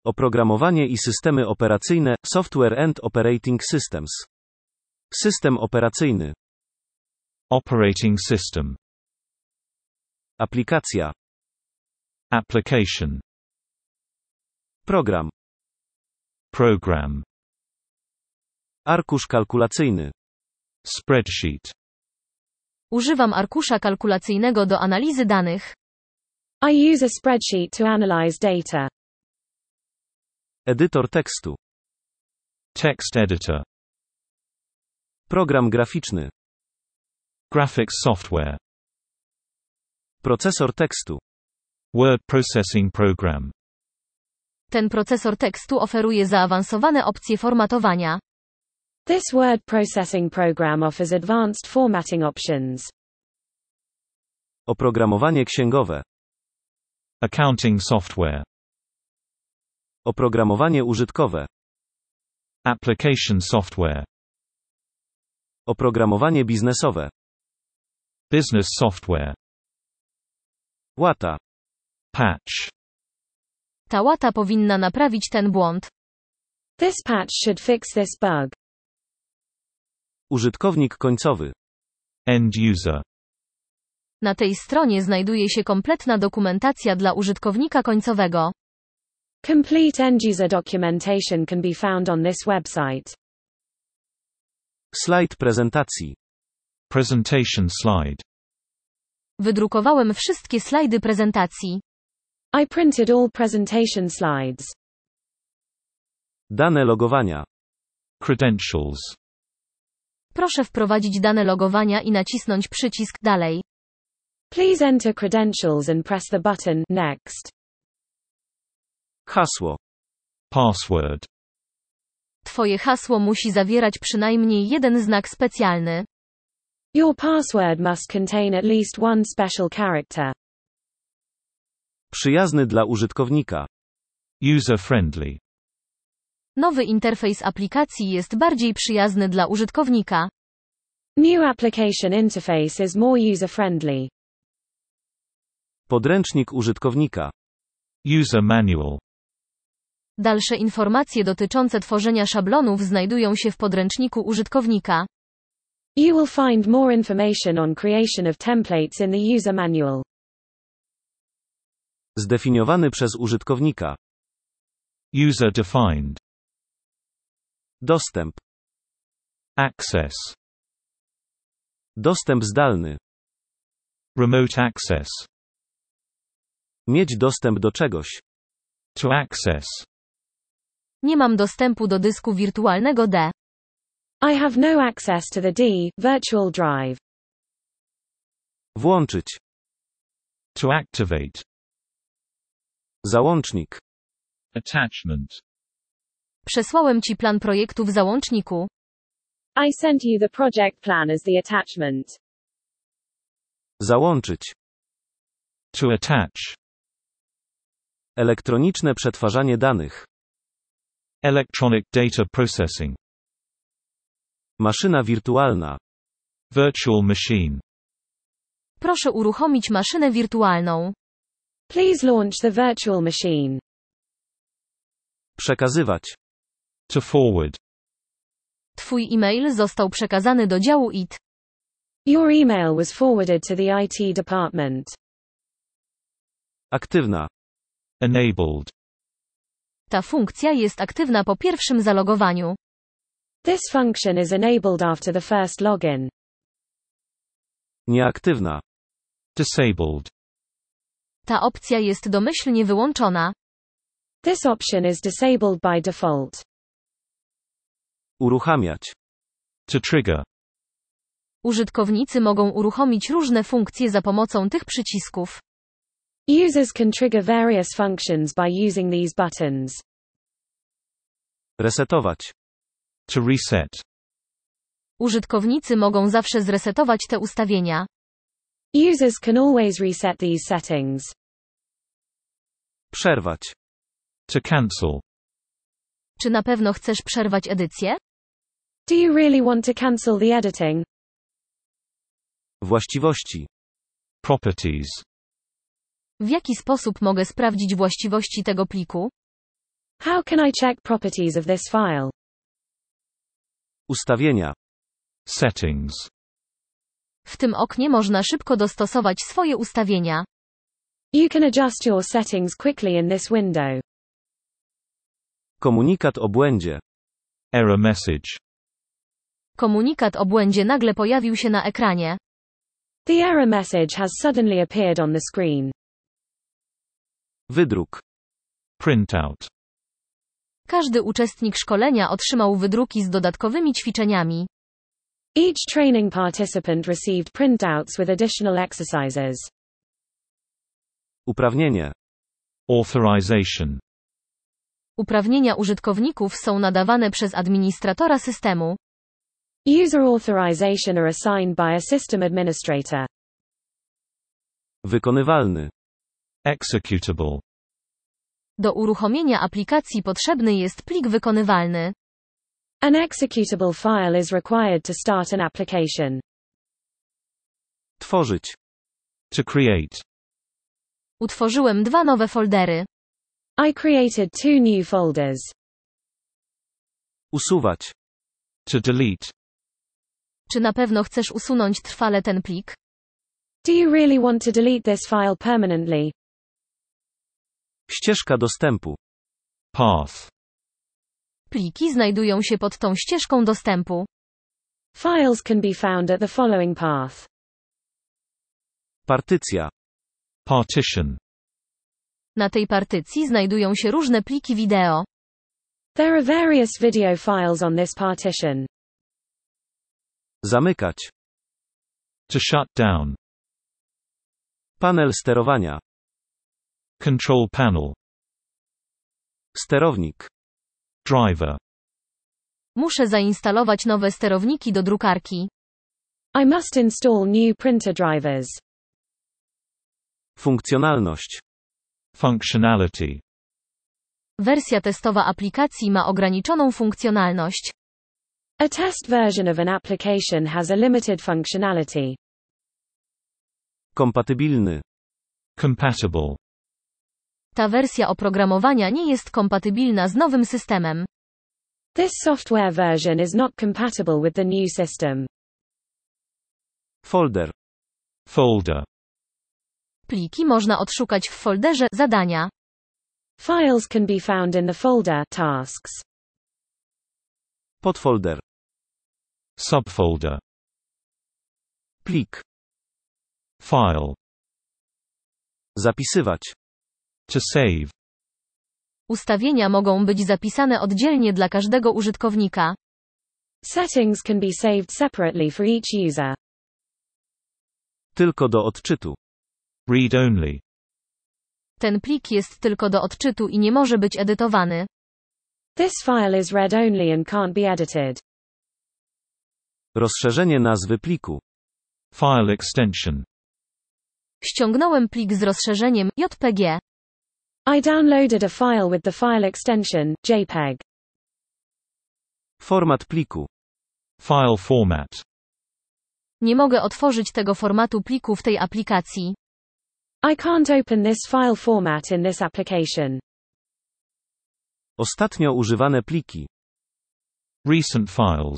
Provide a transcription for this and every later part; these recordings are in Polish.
Oprogramowanie i systemy operacyjne, Software and Operating Systems. System operacyjny. Operating system. Aplikacja. Application. Program. Program. Arkusz kalkulacyjny. Spreadsheet. Używam arkusza kalkulacyjnego do analizy danych. I use a spreadsheet to analyze data. Edytor tekstu. Text editor. Program graficzny. Graphics software. Procesor tekstu. Word processing program. Ten procesor tekstu oferuje zaawansowane opcje formatowania. This word processing program offers advanced formatting options. Oprogramowanie księgowe. Accounting software. Oprogramowanie użytkowe. Application software. Oprogramowanie biznesowe. Business software. Łata. Patch. Ta łata powinna naprawić ten błąd. This patch should fix this bug. Użytkownik końcowy. End user. Na tej stronie znajduje się kompletna dokumentacja dla użytkownika końcowego. Complete end-user documentation can be found on this website. Slajd prezentacji. Presentation slide. Wydrukowałem wszystkie slajdy prezentacji. I printed all presentation slides. Dane logowania. Credentials. Proszę wprowadzić dane logowania i nacisnąć przycisk Dalej. Please enter credentials and press the button Next. Hasło. Password. Twoje hasło musi zawierać przynajmniej jeden znak specjalny. Your password must contain at least one special character. Przyjazny dla użytkownika. User-friendly. Nowy interfejs aplikacji jest bardziej przyjazny dla użytkownika. New application interface is more user-friendly. Podręcznik użytkownika. User manual. Dalsze informacje dotyczące tworzenia szablonów znajdują się w podręczniku użytkownika. You will find more information on creation of templates in the user manual. Zdefiniowany przez użytkownika. User defined. Dostęp. Access. Dostęp zdalny. Remote access. Mieć dostęp do czegoś. To access. Nie mam dostępu do dysku wirtualnego D. I have no access to the D, virtual drive. Włączyć. To activate. Załącznik. Attachment. Przesłałem Ci plan projektu w załączniku. I sent you the project plan as the attachment. Załączyć. To attach. Elektroniczne przetwarzanie danych. Electronic data processing. Maszyna wirtualna. Virtual machine. Proszę uruchomić maszynę wirtualną. Please launch the virtual machine. Przekazywać. To forward. Twój e-mail został przekazany do działu IT. Your email was forwarded to the IT department. Aktywna. Enabled. Ta funkcja jest aktywna po pierwszym zalogowaniu. This function is enabled after the first login. Nieaktywna. Disabled. Ta opcja jest domyślnie wyłączona. This option is disabled by default. Uruchamiać. To trigger. Użytkownicy mogą uruchomić różne funkcje za pomocą tych przycisków. Users can trigger various functions by using these buttons. Resetować. To reset. Użytkownicy mogą zawsze zresetować te ustawienia. Users can always reset these settings. Przerwać. To cancel. Czy na pewno chcesz przerwać edycję? Do you really want to cancel the editing? Właściwości. Properties. W jaki sposób mogę sprawdzić właściwości tego pliku? How can I check properties of this file? Ustawienia. Settings. W tym oknie można szybko dostosować swoje ustawienia. You can adjust your settings quickly in this window. Komunikat o błędzie. Error message. Komunikat o błędzie nagle pojawił się na ekranie. The error message has suddenly appeared on the screen. Wydruk. Printout. Każdy uczestnik szkolenia otrzymał wydruki z dodatkowymi ćwiczeniami. Each training participant received printouts with additional exercises. Uprawnienie. Authorization. Uprawnienia użytkowników są nadawane przez administratora systemu. User authorization are assigned by a system administrator. Wykonywalny. Executable. Do uruchomienia aplikacji potrzebny jest plik wykonywalny. An executable file is required to start an application. Tworzyć. To create. Utworzyłem 2 nowe foldery. I created 2 new folders. Usuwać. To delete. Czy na pewno chcesz usunąć trwale ten plik? Do you really want to delete this file permanently? Ścieżka dostępu. Path. Pliki znajdują się pod tą ścieżką dostępu. Files can be found at the following path. Partycja. Partition. Na tej partycji znajdują się różne pliki wideo. There are various video files on this partition. Zamykać. To shut down. Panel sterowania. Control panel. Sterownik. Driver. Muszę zainstalować nowe sterowniki do drukarki. I must install new printer drivers. Funkcjonalność. Functionality. Wersja testowa aplikacji ma ograniczoną funkcjonalność. A test version of an application has a limited functionality. Kompatybilny. Compatible. Ta wersja oprogramowania nie jest kompatybilna z nowym systemem. This software version is not compatible with the new system. Folder. Folder. Pliki można odszukać w folderze Zadania. Files can be found in the folder Tasks. Podfolder. Subfolder. Plik. File. Zapisywać. To save. Ustawienia mogą być zapisane oddzielnie dla każdego użytkownika. Settings can be saved separately for each user. Tylko do odczytu. Read only. Ten plik jest tylko do odczytu i nie może być edytowany. This file is read only and can't be edited. Rozszerzenie nazwy pliku. File extension. Ściągnąłem plik z rozszerzeniem JPG. I downloaded a file with the file extension JPEG. Format pliku. File format. Nie mogę otworzyć tego formatu pliku w tej aplikacji. I can't open this file format in this application. Ostatnio używane pliki. Recent files.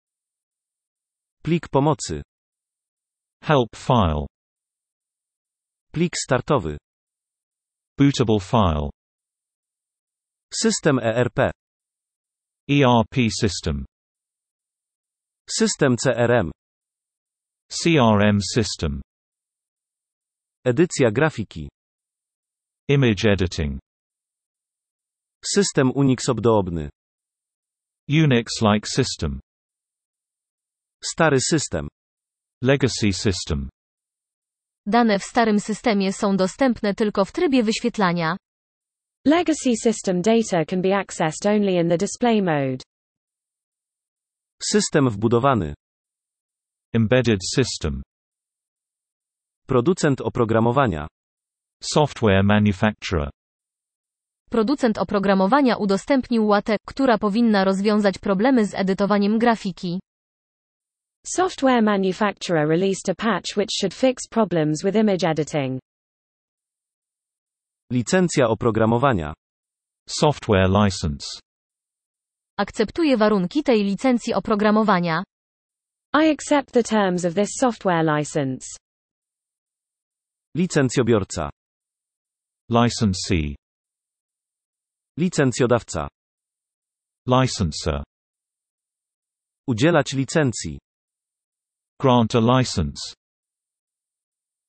Plik pomocy. Help file. Plik startowy. Bootable file. System ERP. ERP system. System CRM. CRM system. Edycja grafiki. Image editing. System Unix-obdoobny. Unix-like system. Stary system. Legacy system. Dane w starym systemie są dostępne tylko w trybie wyświetlania. Legacy system data can be accessed only in the display mode. System wbudowany. Embedded system. Producent oprogramowania. Software manufacturer. Producent oprogramowania udostępnił łatę, która powinna rozwiązać problemy z edytowaniem grafiki. Software manufacturer released a patch which should fix problems with image editing. Licencja oprogramowania. Software license. Akceptuję warunki tej licencji oprogramowania. I accept the terms of this software license. Licencjobiorca. Licensee. Licencjodawca. Licenser. Udzielać licencji. Grant a license.